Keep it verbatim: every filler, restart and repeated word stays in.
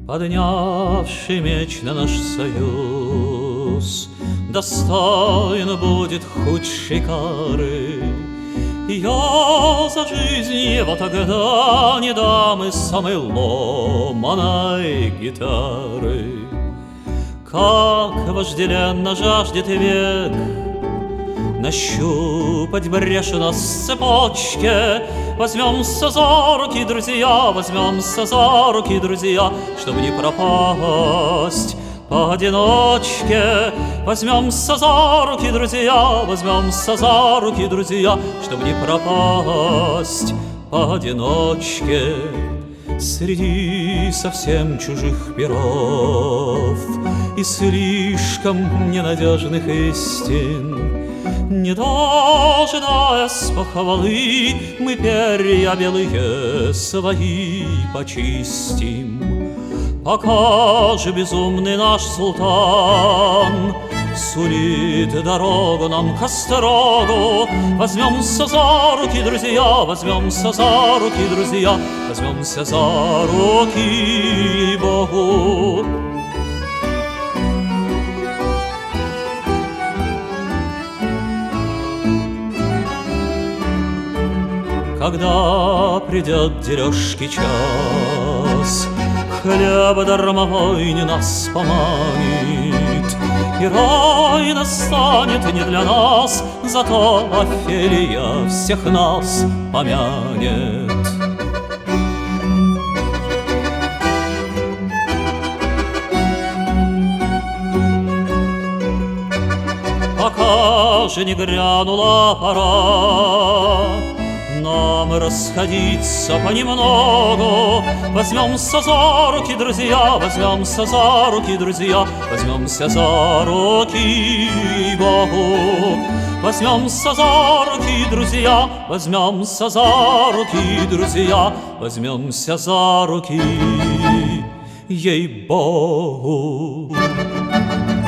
поднявший меч на наш союз, достоин будет худшей кары. Я за жизнь его тогда не дам из самой ломаной гитары. Как вожделенно жаждет век нащупать брешь у нас в цепочке. Возьмемся за руки, друзья, возьмемся за руки, друзья, чтобы не пропасть поодиночке. Возьмемся за руки, друзья, возьмемся за руки, друзья, чтобы не пропасть поодиночке. Среди совсем чужих перов и слишком ненадежных истин, не дожидаясь похвалы, мы перья белые свои почистим. Пока же безумный наш султан сулит дорогу нам к острогу, возьмемся за руки, друзья, возьмемся за руки, друзья, возьмемся за руки Богу. Когда придет дележки час, хлеба дармовой не нас поманит, и рай настанет не для нас, зато Офелия всех нас помянет. Пока же не грянула пора нам расходиться понемногу, возьмемся за руки, друзья, возьмемся за руки, друзья, возьмемся за руки Богу. Возьмемся за руки, друзья, возьмемся за руки, друзья, возьмемся за руки, ей-богу.